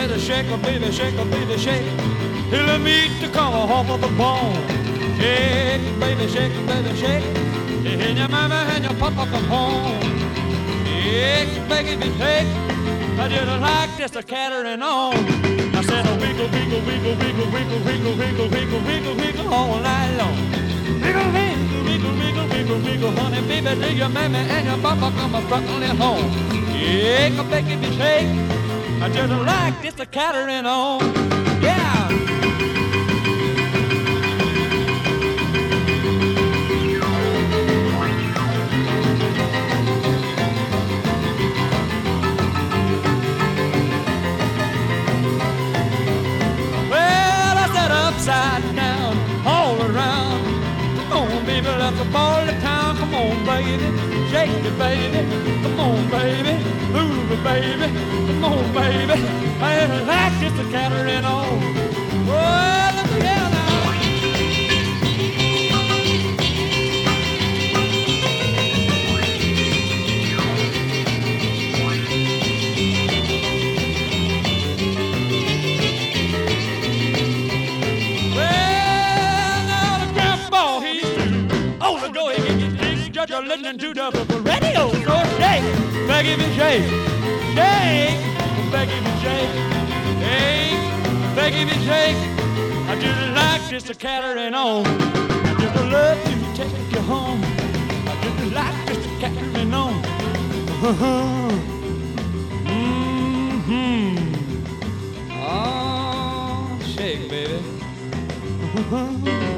better shake a baby, shake a baby, shake. Till the meat to come off of the bone. Shake, baby, shake, baby, shake. And your mama and your papa come home. Shake, baby, shake. I just like this a catering on. I said a wiggle, wiggle, wiggle, wiggle, wiggle, wiggle, wiggle, wiggle, wiggle, wiggle all night long. Wiggle, wiggle, wiggle, wiggle, wiggle, wiggle, honey, baby, till your mammy and your papa come a truckling home. Shake a baby, shake. I just like this a catering on. Yeah. Upside down, all around. Come on, baby, let's ball the town. Come on, baby, shake it, baby. Come on, baby, move it, baby. Come on, baby. I like this a catering on. Oh, let me hear now. You're listening to the radio, so shake, baby, shake, shake, baby, shake, shake, baby, shake. I just like this a catering on. I just love to take you home. I just like this a catering on. Oh, shake, baby.